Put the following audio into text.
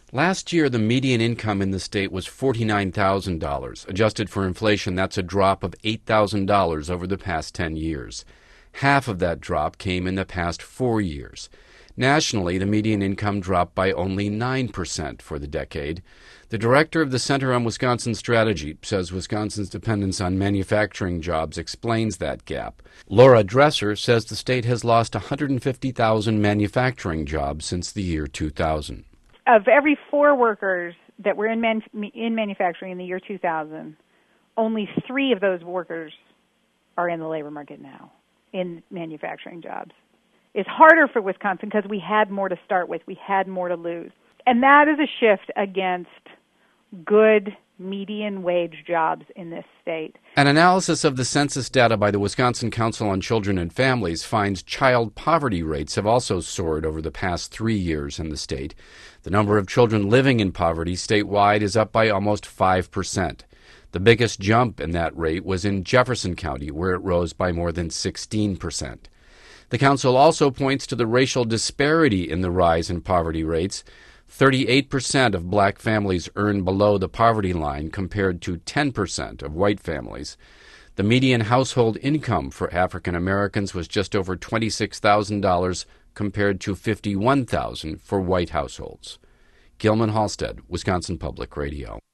Last year, the median income in the state was $49,000. Adjusted for inflation, that's a drop of $8,000 over the past 10 years. Half of that drop came in the past 4 years. Nationally, the median income dropped by only 9% for the decade. The director of the Center on Wisconsin Strategy says Wisconsin's dependence on manufacturing jobs explains that gap. Laura Dresser says the state has lost 150,000 manufacturing jobs since the year 2000. Of every 4 workers that were in manufacturing in the year 2000, only 3 of those workers are in the labor market now, in manufacturing jobs. It's harder for Wisconsin because we had more to start with. We had more to lose. And that is a shift against good median wage jobs in this state. An analysis of the census data by the Wisconsin Council on Children and Families finds child poverty rates have also soared over the past 3 years in the state. The number of children living in poverty statewide is up by almost 5%. The biggest jump in that rate was in Jefferson County, where it rose by more than 16%. The council also points to the racial disparity in the rise in poverty rates. 38% of black families earn below the poverty line compared to 10% of white families. The median household income for African Americans was just over $26,000 compared to $51,000 for white households. Gilman Halstead, Wisconsin Public Radio.